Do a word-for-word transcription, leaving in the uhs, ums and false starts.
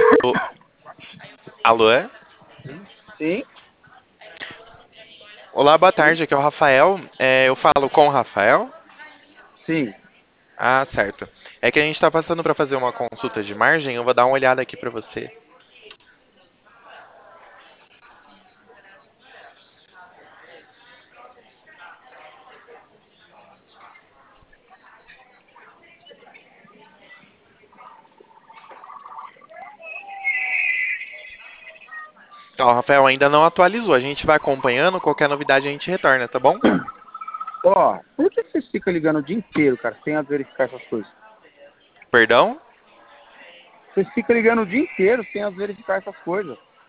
Ô, alô, é? Sim, Olá, boa sim, tarde, aqui é o Rafael. É, eu falo com o Rafael? sim. Ah, certo. É que a gente está passando para fazer uma consulta de margem, eu vou dar uma olhada aqui para você. Ó, Rafael, ainda não atualizou, a gente vai acompanhando, qualquer novidade a gente retorna, tá bom? Ó, por que vocês ficam ligando o dia inteiro, cara, sem as verificar essas coisas? Perdão? Vocês ficam ligando o dia inteiro sem as verificar essas coisas.